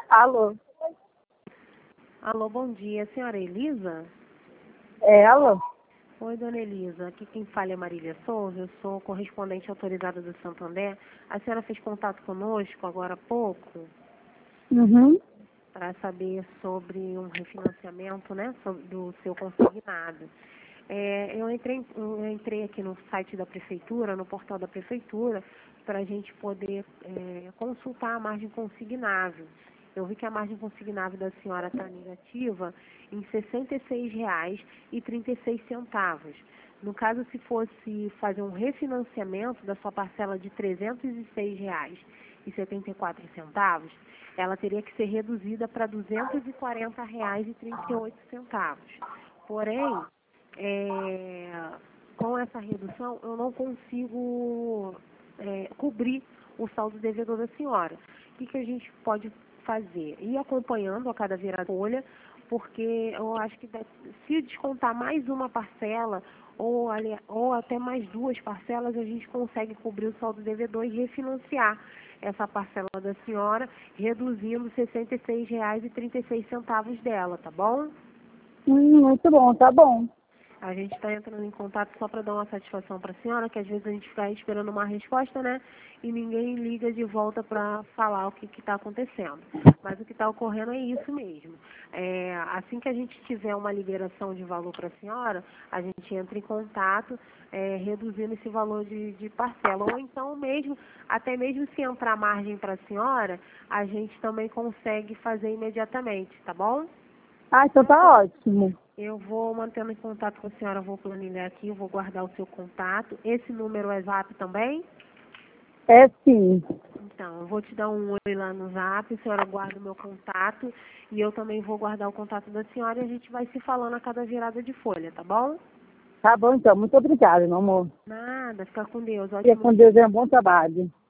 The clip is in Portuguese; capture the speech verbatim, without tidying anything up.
Alô? Alô, bom dia. Senhora Elisa? É, alô? Oi, dona Elisa. Aqui quem fala é Marília Souza. Eu sou correspondente autorizada do Santander. A senhora fez contato conosco agora há pouco Uhum. para saber sobre um refinanciamento, né, sobre, do seu consignado. É, eu, entrei, eu entrei aqui no site da prefeitura, no portal da prefeitura, para a gente poder é, consultar a margem consignável. Eu vi que a margem consignável da senhora está negativa em sessenta e seis reais e trinta e seis centavos. No caso, se fosse fazer um refinanciamento da sua parcela de trezentos e seis reais e setenta e quatro centavos, ela teria que ser reduzida para duzentos e quarenta reais e trinta e oito centavos. Porém, é, com essa redução, eu não consigo é, cobrir o saldo devedor da senhora. O que, que a gente pode fazer? Ir acompanhando a cada virada folha, porque eu acho que se descontar mais uma parcela ou, ali, ou até mais duas parcelas, a gente consegue cobrir o saldo devedor e refinanciar essa parcela da senhora, reduzindo sessenta e seis reais e trinta e seis centavos dela, tá bom? Hum, muito bom, tá bom. A gente está entrando em contato só para dar uma satisfação para a senhora, que às vezes a gente fica esperando uma resposta, né? E ninguém liga de volta para falar o que está acontecendo. Mas o que está ocorrendo é isso mesmo. É, assim que a gente tiver uma liberação de valor para a senhora, a gente entra em contato, é, reduzindo esse valor de, de parcela. Ou então mesmo, até mesmo se entrar margem para a senhora, a gente também consegue fazer imediatamente, tá bom? Ah, então tá ótimo. Eu vou mantendo em contato com a senhora, vou planilhar aqui, eu vou guardar o seu contato. Esse número é Zap também? É sim. Então, eu vou te dar um oi lá no Zap, a senhora guarda o meu contato e eu também vou guardar o contato da senhora e a gente vai se falando a cada virada de folha, tá bom? Tá bom então, muito obrigada, meu amor. Nada, fica com Deus, Fica ótimo com Deus, dia. é um bom trabalho.